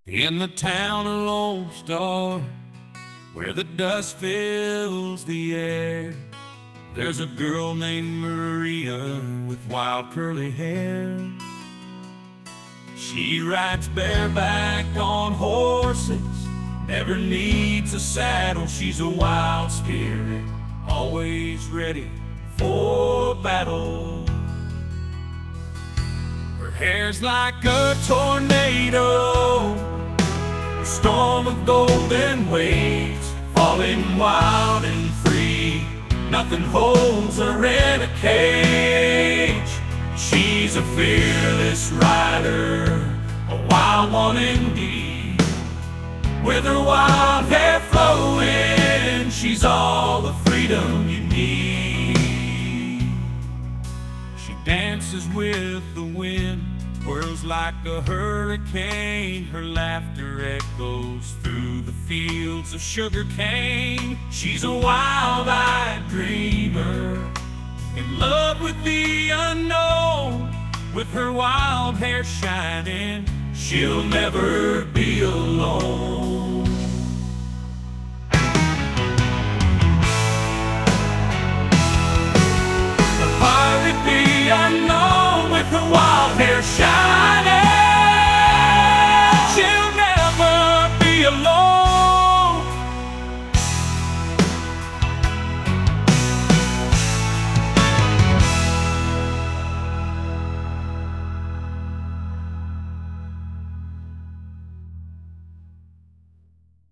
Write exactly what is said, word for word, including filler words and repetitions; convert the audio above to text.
In the town of Lone Star, where the dust fills the air, there's a girl named Maria with wild curly hair. She rides bareback on horses, never needs a saddle. She's a wild spirit, always ready for battle. Her hair's like a tornado, a storm of golden waves, falling wild and free. Nothing holds her in a cage. She's a fearless rider, a wild one indeed. With her wild hair flowing, she's all the freedom you need. She dances with the wind, whirls like a hurricane. Her laughter echoes through the fields of sugar cane. She's a wild-eyed dreamer, in love with the unknown. With her wild hair shining, she'll never be alone.